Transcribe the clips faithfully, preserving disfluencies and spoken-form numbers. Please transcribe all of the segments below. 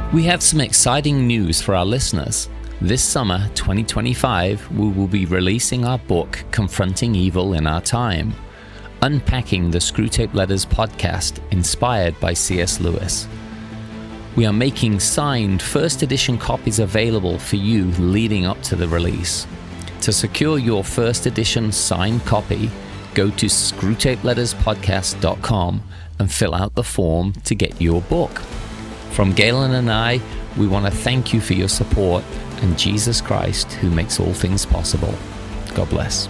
We have some exciting news for our listeners. This summer, twenty twenty-five, we will be releasing our book, Confronting Evil in Our Time, unpacking the Screwtape Letters podcast inspired by C S Lewis. We are making signed first edition copies available for you leading up to the release. To secure your first edition signed copy, go to screwtape letters podcast dot com and fill out the form to get your book. From Galen and I, we want to thank you for your support and Jesus Christ, who makes all things possible. God bless.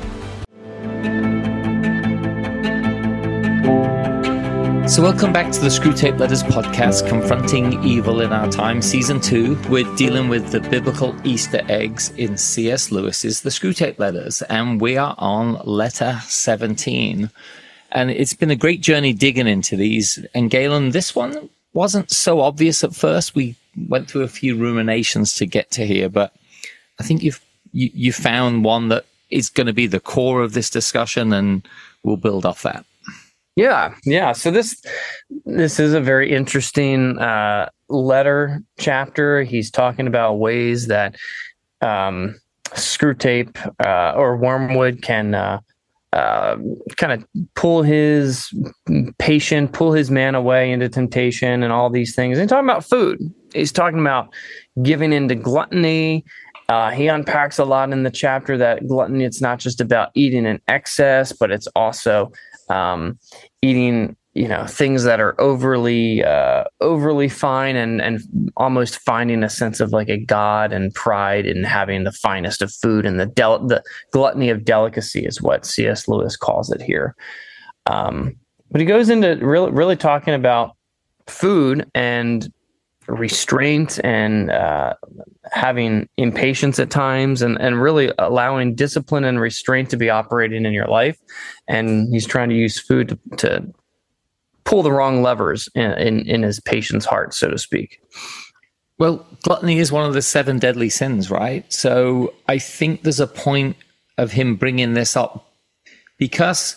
So welcome back to the Screwtape Letters podcast, Confronting Evil in Our Time, Season two. We're dealing with the biblical Easter eggs in C S Lewis's The Screwtape Letters, and we are on letter seventeen. And it's been a great journey digging into these. And Galen, this one wasn't so obvious at first. We went through a few ruminations to get to here, but I think you've you, you found one that is going to be the core of this discussion, and we'll build off that. Yeah, yeah. So this this is a very interesting uh, letter chapter. He's talking about ways that um, Screwtape uh, or Wormwood can uh, uh, kind of pull his patient, pull his man away into temptation and all these things. And talking about food. He's talking about giving into gluttony. Uh, he unpacks a lot in the chapter that gluttony, it's not just about eating in excess, but it's also um, eating, you know, things that are overly, uh, overly fine and, and almost finding a sense of like a God and pride in having the finest of food, and the del- the gluttony of delicacy is what C S Lewis calls it here. Um, but he goes into really, really talking about food and restraint and uh, having impatience at times, and, and really allowing discipline and restraint to be operating in your life. And he's trying to use food to, to pull the wrong levers in, in, in his patient's heart, so to speak. Well, gluttony is one of the seven deadly sins, right? So I think there's a point of him bringing this up because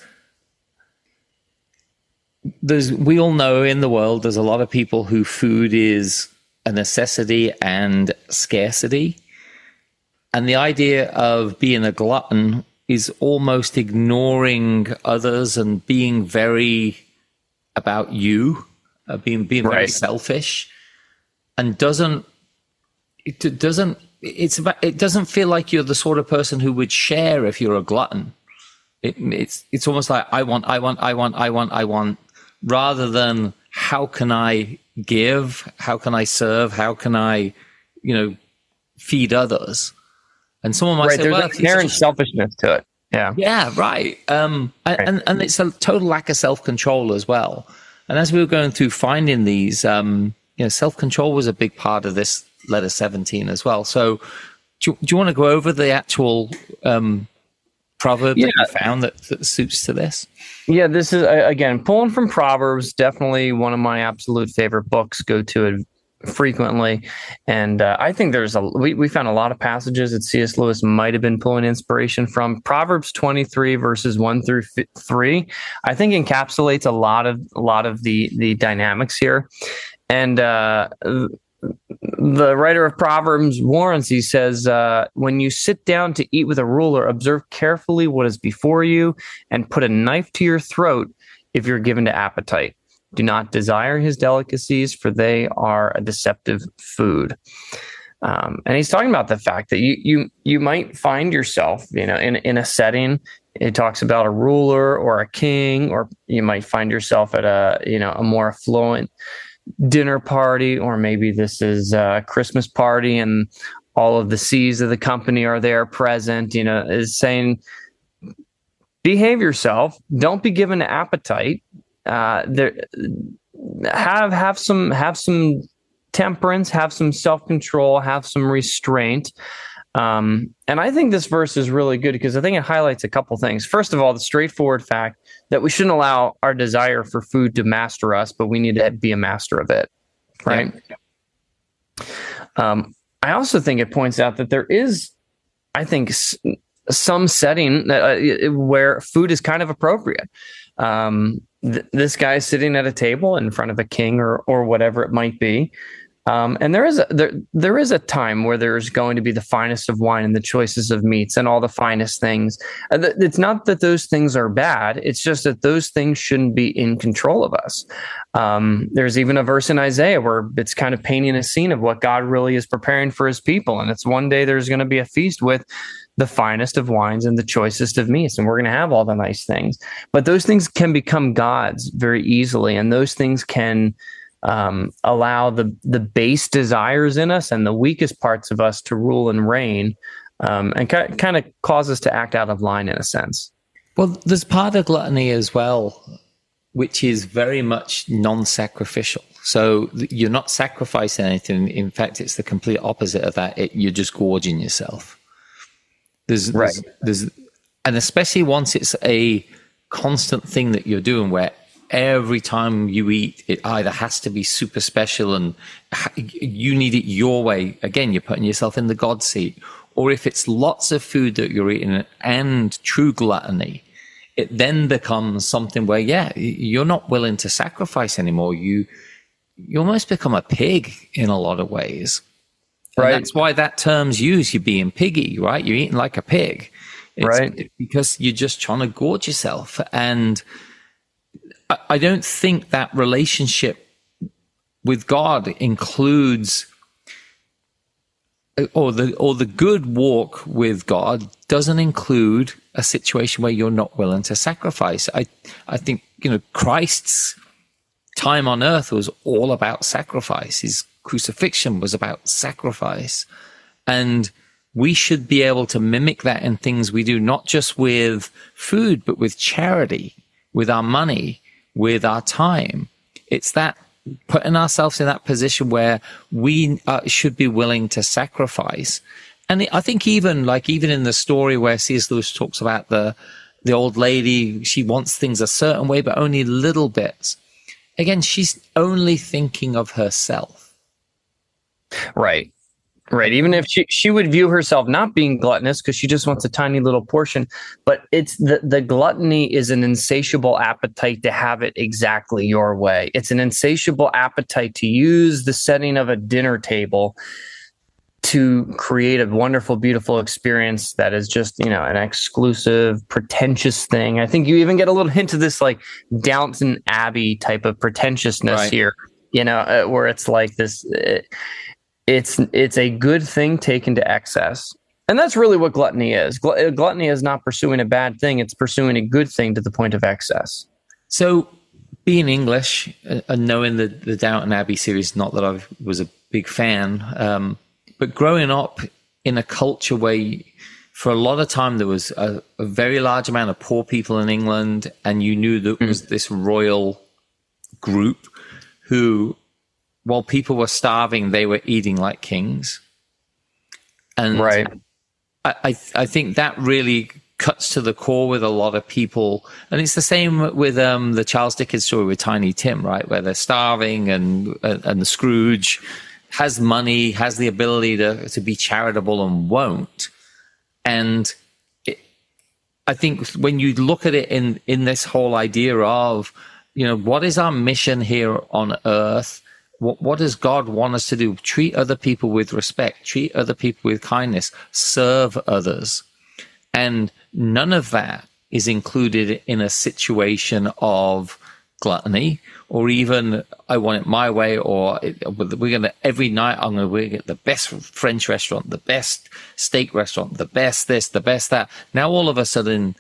there's, we all know in the world there's a lot of people who food is a necessity and scarcity. And the idea of being a glutton is almost ignoring others and being very about you, uh, being being very right. selfish, and doesn't it doesn't it's about it doesn't feel like you're the sort of person who would share if you're a glutton. It, it's it's almost like I want, I want, I want, I want, I want, rather than how can I give, how can I serve, how can I, you know, feed others. And someone might right, say, there's well, an inherent selfishness to it. Yeah. Yeah, right. Um, right. And, and it's a total lack of self-control as well. And as we were going through finding these, um, you know, self-control was a big part of this letter seventeen as well. So do, do you want to go over the actual um, proverb yeah. that you found that, that suits to this? Yeah, this is, again, pulling from Proverbs, definitely one of my absolute favorite books, go to it frequently. And uh, I think there's a, we, we found a lot of passages that C S Lewis might have been pulling inspiration from. Proverbs twenty-three verses one through three, I think encapsulates a lot of, a lot of the, the dynamics here. And uh, the writer of Proverbs warns, he says, uh, when you sit down to eat with a ruler, observe carefully what is before you and put a knife to your throat if you're given to appetite. Do not desire his delicacies, for they are a deceptive food. Um, and he's talking about the fact that you you you might find yourself, you know, in in a setting. It talks about a ruler or a king, or you might find yourself at a you know a more affluent dinner party, or maybe this is a Christmas party and all of the C's of the company are there present. You know, is saying, behave yourself. Don't be given to appetite. Uh, there, have have some have some temperance, have some self-control, have some restraint. Um, and I think this verse is really good because I think it highlights a couple things. First of all, the straightforward fact that we shouldn't allow our desire for food to master us, but we need to be a master of it, right? Yeah. Um, I also think it points out that there is, I think, s- some setting that, uh, where food is kind of appropriate. Um, th- this guy is sitting at a table in front of a king or or whatever it might be. Um, and there is a there there is a time where there's going to be the finest of wine and the choicest of meats and all the finest things. It's not that those things are bad. It's just that those things shouldn't be in control of us. Um, there's even a verse in Isaiah where it's kind of painting a scene of what God really is preparing for his people. And it's one day there's going to be a feast with the finest of wines and the choicest of meats, and we're going to have all the nice things. But those things can become gods very easily, and those things can Um, allow the the base desires in us and the weakest parts of us to rule and reign, um, and ki- kind of cause us to act out of line in a sense. Well, there's part of gluttony as well, which is very much non-sacrificial. So you're not sacrificing anything. In fact, it's the complete opposite of that. It, you're just gorging yourself. There's, right. There's, there's, and especially once it's a constant thing that you're doing where every time you eat, it either has to be super special and you need it your way. Again, you're putting yourself in the God seat. Or if it's lots of food that you're eating and true gluttony, it then becomes something where, yeah, you're not willing to sacrifice anymore. You, you almost become a pig in a lot of ways. And right. That's why that term's used. You're being piggy, right? You're eating like a pig. It's right. Because you're just trying to gorge yourself. And I don't think that relationship with God includes, or the or the good walk with God doesn't include a situation where you're not willing to sacrifice. I I think, you know, Christ's time on earth was all about sacrifice. His crucifixion was about sacrifice. And we should be able to mimic that in things we do, not just with food, but with charity, with our money, with our time. It's that putting ourselves in that position where we uh, should be willing to sacrifice. And I think even like even in the story where C S Lewis talks about the the old lady, she wants things a certain way, but only little bits. Again, she's only thinking of herself. Right. Right. Even if she, she would view herself not being gluttonous because she just wants a tiny little portion, but it's the, the gluttony is an insatiable appetite to have it exactly your way. It's an insatiable appetite to use the setting of a dinner table to create a wonderful, beautiful experience that is just, you know, an exclusive, pretentious thing. I think you even get a little hint of this like Downton Abbey type of pretentiousness right. here, you know, uh, where it's like this. Uh, It's it's a good thing taken to excess. And that's really what gluttony is. Gl- gluttony is not pursuing a bad thing. It's pursuing a good thing to the point of excess. So being English uh, and knowing the, the Downton Abbey series, not that I was a big fan, um, but growing up in a culture where you, for a lot of time there was a, a very large amount of poor people in England, and you knew there was this royal group who, while people were starving, they were eating like kings. And right. I, I, I think that really cuts to the core with a lot of people. And it's the same with um, the Charles Dickens story with Tiny Tim, right? Where they're starving and, and the Scrooge has money, has the ability to, to be charitable and won't. And it, I think when you look at it in, in this whole idea of, you know, what is our mission here on earth? What, what does God want us to do? Treat other people with respect, treat other people with kindness, serve others. And none of that is included in a situation of gluttony or even I want it my way, or we're going to every night I'm going to get the best French restaurant, the best steak restaurant, the best this, the best that. Now all of a sudden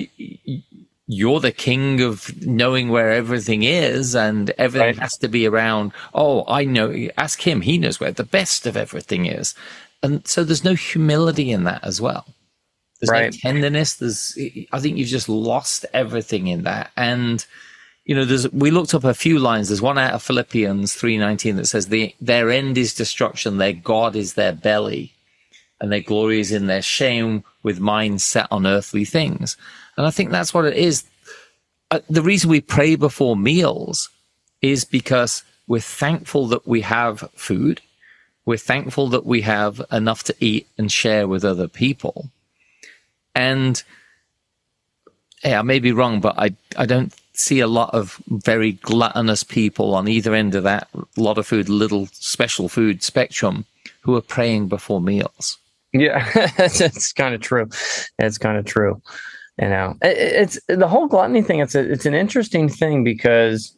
you're the king of knowing where everything is, and everything right. has to be around, oh, I know, ask him, he knows where the best of everything is. And so there's no humility in that as well. There's right. no tenderness. There's, I think you've just lost everything in that. And, you know, there's, we looked up a few lines. There's one out of Philippians three nineteen that says, the, their end is destruction, their God is their belly, and their glory is in their shame, with minds set on earthly things. And I think that's what it is. Uh, the reason we pray before meals is because we're thankful that we have food. We're thankful that we have enough to eat and share with other people. And yeah, I may be wrong, but I, I don't see a lot of very gluttonous people on either end of that lot of food, little special food spectrum who are praying before meals. Yeah, it's, it's kind of true. It's kind of true. You know, it, it's the whole gluttony thing. It's a, it's an interesting thing because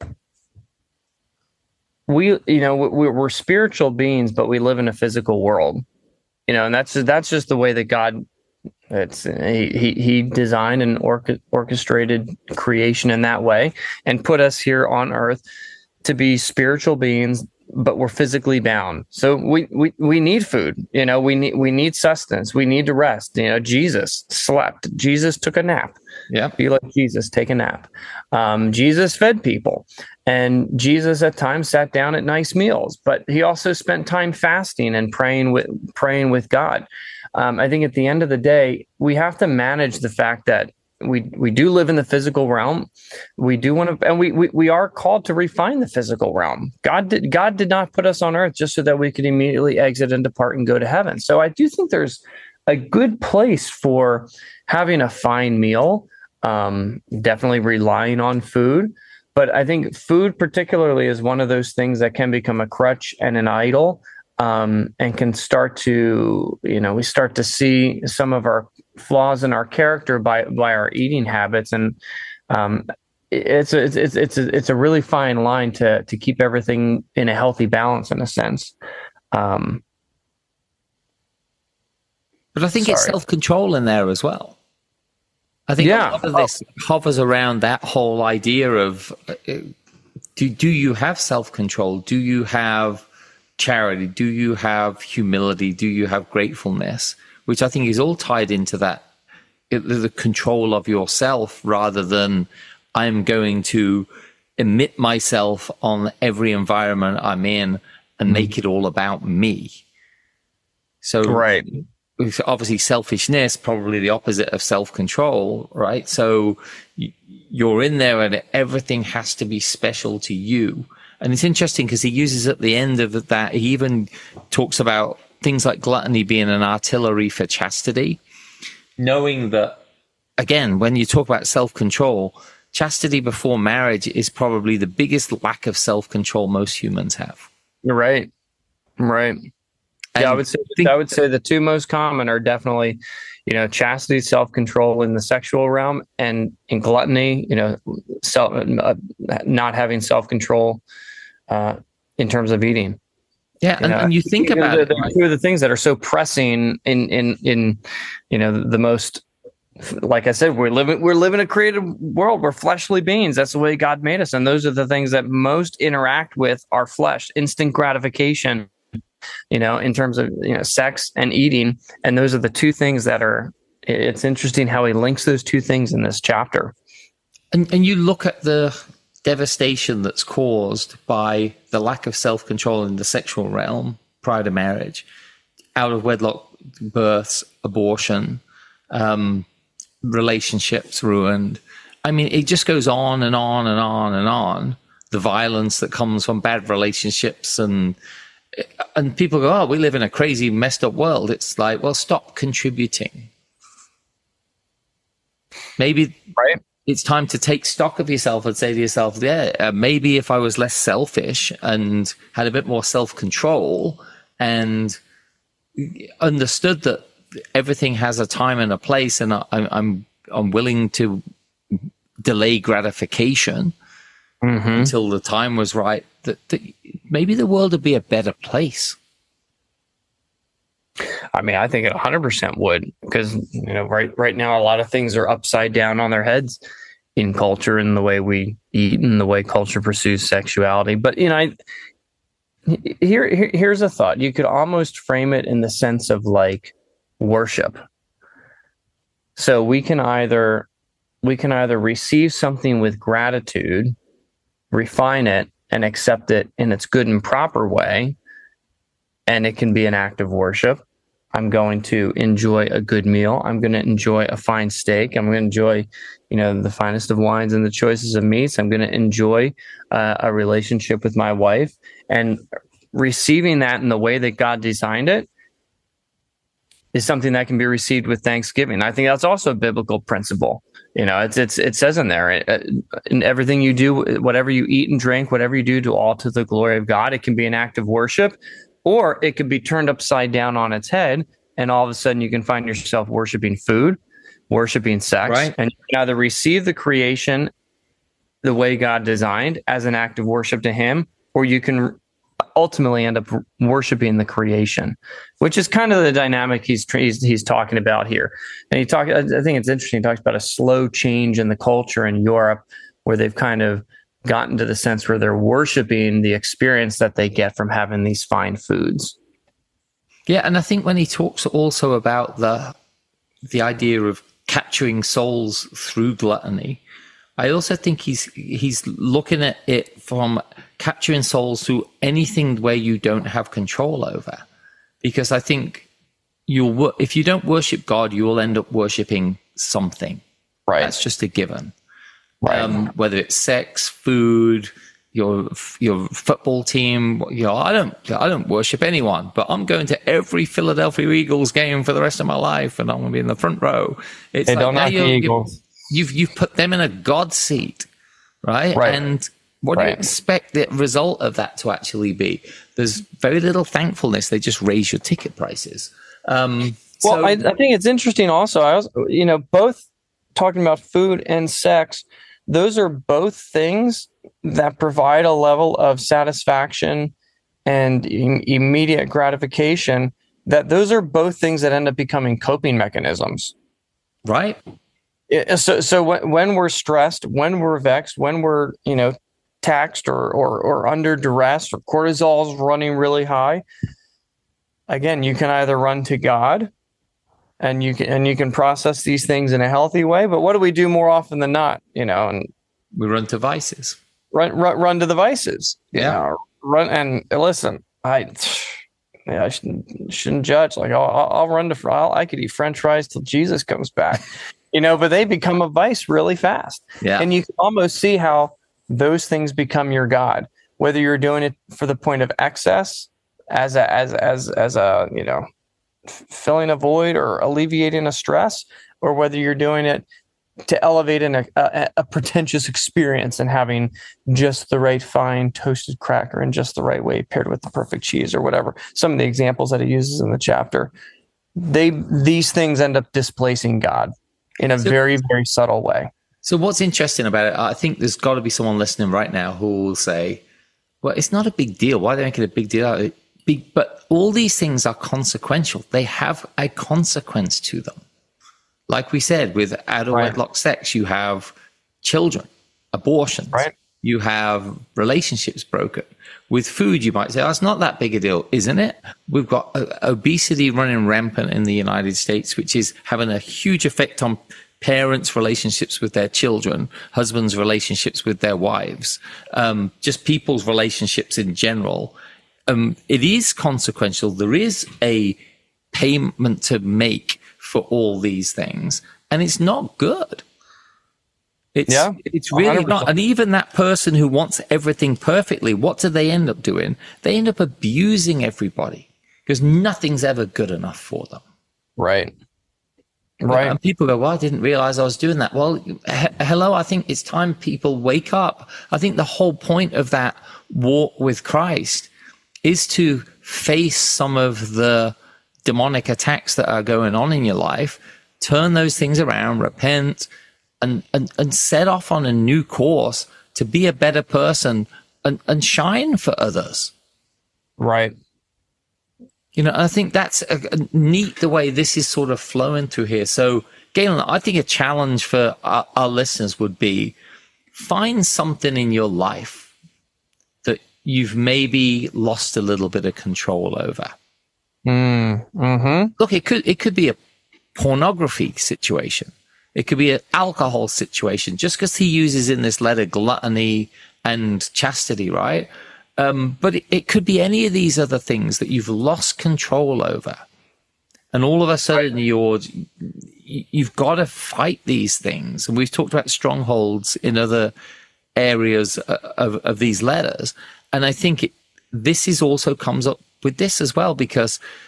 we, you know, we're, we're spiritual beings, but we live in a physical world, you know, and that's, that's just the way that God, it's, he, he, he designed and orca- orchestrated creation in that way and put us here on earth to be spiritual beings, but we're physically bound. So we, we, we need food, you know, we need, we need sustenance. We need to rest. You know, Jesus slept. Jesus took a nap. Yeah. Be like Jesus, take a nap. Um, Jesus fed people, and Jesus at times sat down at nice meals, but he also spent time fasting and praying with, praying with God. Um, I think at the end of the day, we have to manage the fact that we we do live in the physical realm. We do want to, and we, we we are called to refine the physical realm. God did God did not put us on earth just so that we could immediately exit and depart and go to heaven. So I do think there's a good place for having a fine meal, um, definitely relying on food. But I think food particularly is one of those things that can become a crutch and an idol. Um, and can start to, you know, we start to see some of our flaws in our character by by our eating habits, and um, it's a, it's it's a, it's a really fine line to to keep everything in a healthy balance, in a sense. Um, but I think sorry. It's self-control in there as well. I think yeah. a lot of this hovers around that whole idea of uh, do do you have self-control? Do you have charity? Do you have humility? Do you have gratefulness? Which I think is all tied into that, the control of yourself, rather than I'm going to emit myself on every environment I'm in and make it all about me. So right. Obviously selfishness, probably the opposite of self-control, right? So you're in there and everything has to be special to you. And it's interesting because he uses at the end of that, he even talks about things like gluttony being an artillery for chastity, knowing that, again, when you talk about self-control, chastity before marriage is probably the biggest lack of self-control most humans have. You're right. Right. And yeah, I would say think, I would say the two most common are definitely, you know, chastity, self-control in the sexual realm, and in gluttony, you know, self, uh, not having self-control uh, in terms of eating. Yeah, and, and you think about the, it, the, right? Two of the things that are so pressing in in in you know the most, like I said, we're living we're living a created world. We're fleshly beings. That's the way God made us, and those are the things that most interact with our flesh. Instant gratification, you know, in terms of, you know, sex and eating, and those are the two things that are. It's interesting how he links those two things in this chapter. And and you look at the devastation that's caused by the lack of self-control in the sexual realm prior to marriage, out of wedlock births, abortion, um, relationships ruined. I mean, it just goes on and on and on and on. The violence that comes from bad relationships, and and people go, oh, we live in a crazy, messed up world. It's like, well, stop contributing. Maybe right. It's time to take stock of yourself and say to yourself, yeah, uh, maybe if I was less selfish and had a bit more self-control and understood that everything has a time and a place, and I, I'm I'm willing to delay gratification mm-hmm. until the time was right, that, that maybe the world would be a better place. I mean, I think it one hundred percent would, because, you know, right right now, a lot of things are upside down on their heads in culture and the way we eat and the way culture pursues sexuality. But, you know, I, here, here here's a thought. You could almost frame it in the sense of like worship. So we can either we can either receive something with gratitude, refine it, and accept it in its good and proper way, and it can be an act of worship. I'm going to enjoy a good meal. I'm going to enjoy a fine steak. I'm going to enjoy, you know, the finest of wines and the choices of meats. I'm going to enjoy uh, a relationship with my wife, and receiving that in the way that God designed it. is something that can be received with thanksgiving. I think that's also a biblical principle. You know, it's it's it says in there, it, in everything you do, whatever you eat and drink, whatever you do, do all to the glory of God. It can be an act of worship, or it could be turned upside down on its head, and all of a sudden you can find yourself worshiping food, worshiping sex, Right. and you can either receive the creation the way God designed as an act of worship to Him, or you can ultimately end up worshiping the creation, which is kind of the dynamic he's he's, he's talking about here. And he talked, I think it's interesting. He talks about a slow change in the culture in Europe, where they've kind of gotten to the sense where they're worshiping the experience that they get from having these fine foods. Yeah, and I think when he talks also about the the idea of capturing souls through gluttony, I also think he's he's looking at it from capturing souls through anything where you don't have control over. Because I think you'll if you don't worship God, you will end up worshiping something. Right. That's just a given. Right. Um, whether it's sex, food, your your football team, you know, I don't I don't worship anyone, but I'm going to every Philadelphia Eagles game for the rest of my life, and I'm going to be in the front row. It's Hey, like don't now knock the you're- Eagles. You've you've put them in a God seat, right? Right. And what do you Right. expect the result of that to actually be? There's very little thankfulness. They just raise your ticket prices. Um, Well, so, I, I think it's interesting also. I was, you know, both talking about food and sex, those are both things that provide a level of satisfaction and im- immediate gratification, that those are both things that end up becoming coping mechanisms. right? Yeah, So, so when, when we're stressed, when we're vexed, when we're, you know, taxed or, or, or under duress, or cortisol's running really high, again, you can either run to God and you can, and you can process these things in a healthy way. But what do we do more often than not? You know, and We run to vices. run, run, run to the vices. you Yeah. know, run and listen. I, yeah, I shouldn't, shouldn't judge. Like I'll, I'll I'll run to, I'll, I could eat French fries till Jesus comes back, you know. But they become a vice really fast, Yeah. and you can almost see how those things become your God. Whether you're doing it for the point of excess, as a as as as a you know, f- filling a void or alleviating a stress, or whether you're doing it to elevate in a, a, a pretentious experience and having just the right fine toasted cracker in just the right way paired with the perfect cheese or whatever. Some of the examples that he uses in the chapter, they these things end up displacing God in a So- very, very subtle way. So what's interesting about it, I think there's got to be someone listening right now who will say, well, it's not a big deal. Why are they making a big deal out of it? Big, but all these things are consequential. They have a consequence to them. Like we said, with out of Right. wedlock sex, you have children, abortions, Right. you have relationships broken. With food, you might say, oh, it's not that big a deal, isn't it? We've got uh, obesity running rampant in the United States, which is having a huge effect on parents' relationships with their children, husbands' relationships with their wives, um, just people's relationships in general. Um, it is consequential. There is a payment to make for all these things, and it's not good. It's, Yeah, it's really one hundred percent. not. And even that person who wants everything perfectly, what do they end up doing? They end up abusing everybody because nothing's ever good enough for them. Right. Right. And people go, well, I didn't realize I was doing that. Well, he- hello, I think it's time people wake up. I think the whole point of that walk with Christ is to face some of the demonic attacks that are going on in your life, turn those things around, repent, and, and, and set off on a new course to be a better person and, and shine for others. Right. You know, I think that's a, a neat the way this is sort of flowing through here. So, Galen, I think a challenge for our, our listeners would be find something in your life that you've maybe lost a little bit of control over. Mm, mm-hmm. Look, it could it could be a pornography situation. It could be an alcohol situation. Just because he uses in this letter gluttony and chastity, right? Um, but it, it could be any of these other things that you've lost control over. And all of a sudden, you're, you've got to fight these things. And we've talked about strongholds in other areas of, of these letters. And I think it, this is also comes up with this as well, because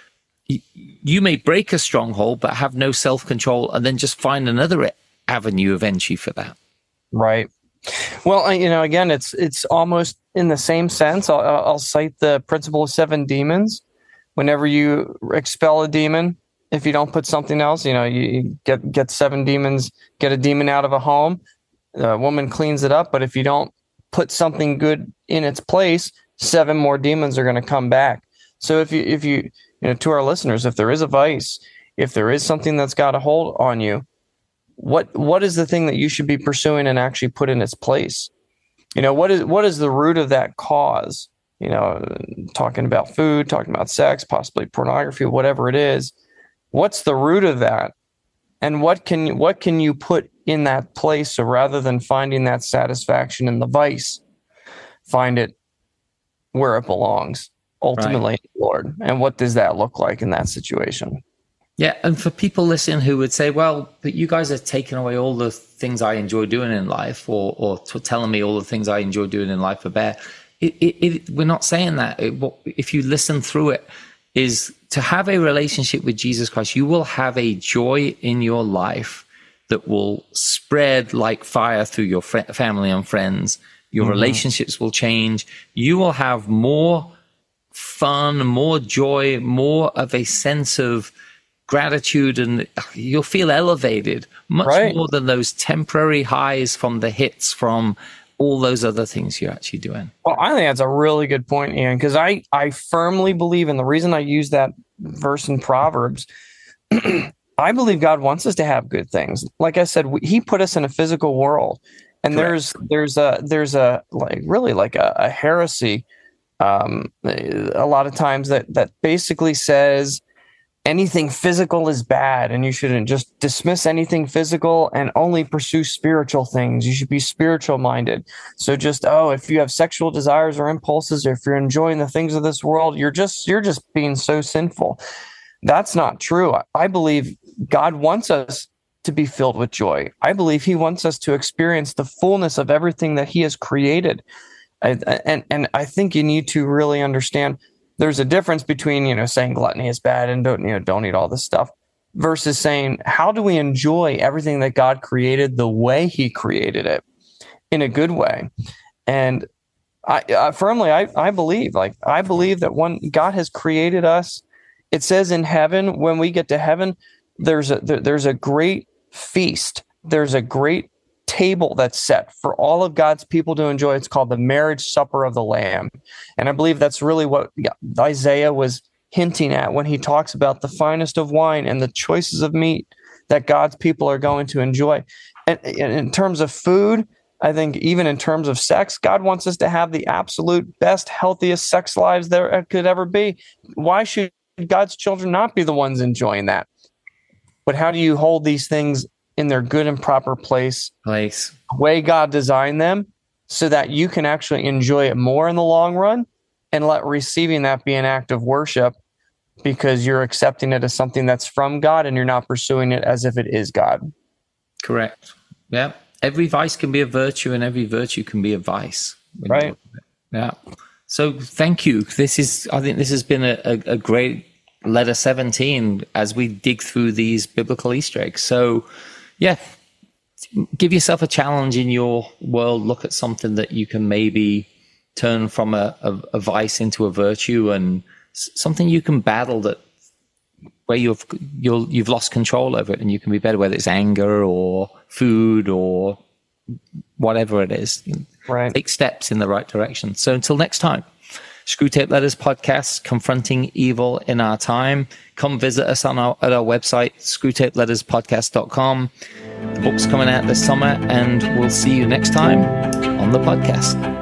you may break a stronghold, but have no self-control, and then just find another avenue of entry for that. Right. Well, you know, again, it's it's almost in the same sense. I'll, I'll cite the principle of seven demons. Whenever you expel a demon, if you don't put something else, you know, you get get seven demons, get a demon out of a home, a woman cleans it up. But if you don't put something good in its place, seven more demons are going to come back. So if you if you you know, to our listeners, if there is a vice, if there is something that's got a hold on you, what what is the thing that you should be pursuing and actually put in its place? You know, what is what is the root of that cause? You know, talking about food, talking about sex, possibly pornography, whatever it is. What's the root of that? And what can what can you put in that place? So rather than finding that satisfaction in the vice, find it where it belongs, ultimately, right. Lord. And what does that look like in that situation? Yeah, and for people listening who would say, well, but you guys are taking away all the things I enjoy doing in life, or or t- telling me all the things I enjoy doing in life are bad. It, it, it, we're not saying that. It, if you listen through it, is to have a relationship with Jesus Christ, you will have a joy in your life that will spread like fire through your fr- family and friends. Your mm-hmm. relationships will change. You will have more fun, more joy, more of a sense of gratitude, and you'll feel elevated much right. more than those temporary highs from the hits from all those other things you're actually doing. Well, I think that's a really good point, Ian, because I, I firmly believe, and the reason I use that verse in Proverbs, I believe God wants us to have good things. Like I said, we, he put us in a physical world, and Correct. there's there's a there's a like really like a, a heresy um, a lot of times that that basically says anything physical is bad, and you shouldn't just dismiss anything physical and only pursue spiritual things. You should be spiritual minded. So just, oh, if you have sexual desires or impulses, or if you're enjoying the things of this world, you're just, you're just being so sinful. That's not true. I believe God wants us to be filled with joy. I believe he wants us to experience the fullness of everything that he has created. I, and, and I think you need to really understand there's a difference between, you know, saying gluttony is bad and don't, you know, don't eat all this stuff versus saying, how do we enjoy everything that God created the way he created it in a good way? And I, I firmly, I, I believe, like, I believe that when God has created us, it says in heaven, when we get to heaven, there's a, there, there's a great feast. There's a great table that's set for all of God's people to enjoy. It's called the marriage supper of the Lamb. And I believe that's really what Isaiah was hinting at when he talks about the finest of wine and the choices of meat that God's people are going to enjoy. And in terms of food, I think even in terms of sex, God wants us to have the absolute best, healthiest sex lives there could ever be. Why should God's children not be the ones enjoying that? But how do you hold these things in their good and proper place, place, the way God designed them, so that you can actually enjoy it more in the long run, and let receiving that be an act of worship because you're accepting it as something that's from God and you're not pursuing it as if it is God. Correct. Yeah. Every vice can be a virtue and every virtue can be a vice. Right. Yeah. So thank you. This is, I think this has been a, a, a great letter seventeen as we dig through these biblical Easter eggs. So, yeah, give yourself a challenge in your world. Look at something that you can maybe turn from a, a, a vice into a virtue, and something you can battle that where you've you'll, you've lost control over it, and you can be better, whether it's anger or food or whatever it is. Right. Take steps in the right direction. So until next time, Screwtape Letters Podcast, Confronting Evil in Our Time. Come visit us on our, at our website, screwtape letters podcast dot com. The book's coming out this summer, and we'll see you next time on the podcast.